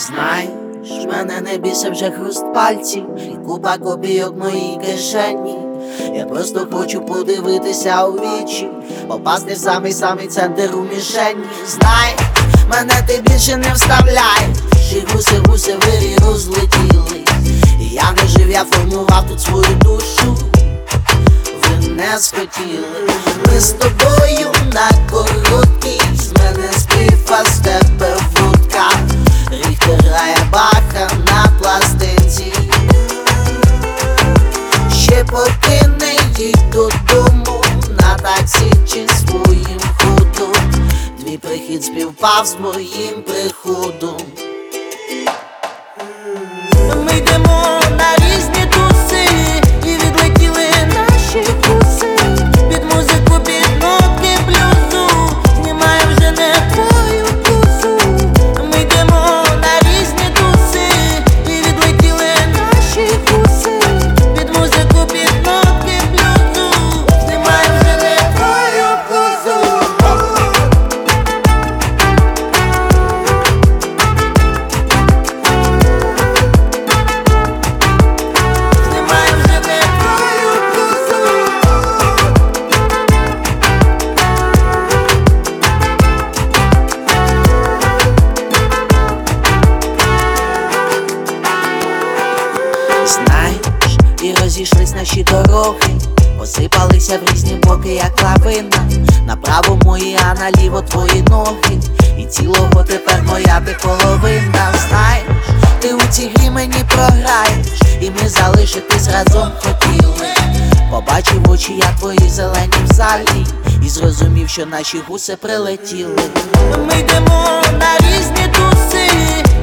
Знаєш, мене не бісить вже хруст пальців і купа копійок в моїй кишені. Я просто хочу подивитися у вічі, попасти в самий центр у мішені. Знаєш, мене ти більше не вставляєш, і гуси вирі розлетіли. І я не жив, я формував тут свою душу. Ви не схотіли. Ми з тобою на короткій, з мене спів, а з тебе вудка. Ріхтер грає Баха на пластинці. Ще поки не їдь додому, на таксі чи своїм ходом. Твій прихід співпав з моїм приходом. Ми йдемо на різні туси, і відлетіли наші вкуси. Під музику, під нотки блюзу, знімаємо вже не твою кусу. Ми йдемо на різні туси, і відлетіли наші вкуси. Під музику, під нотки блюзу, знімаємо вже не твою кусу. Знаєш, і розійшлись наші дороги, посипалися в різні боки, як лавина. Направо мої, а наліво твої ноги. І цілого тепер моя ти половина. Знаєш, ти у цій грі мені програєш, і ми залишитись разом хотіли. Побачив очі, я твої зелені в залі, і зрозумів, що наші гуси прилетіли. Ми йдемо на різні туси,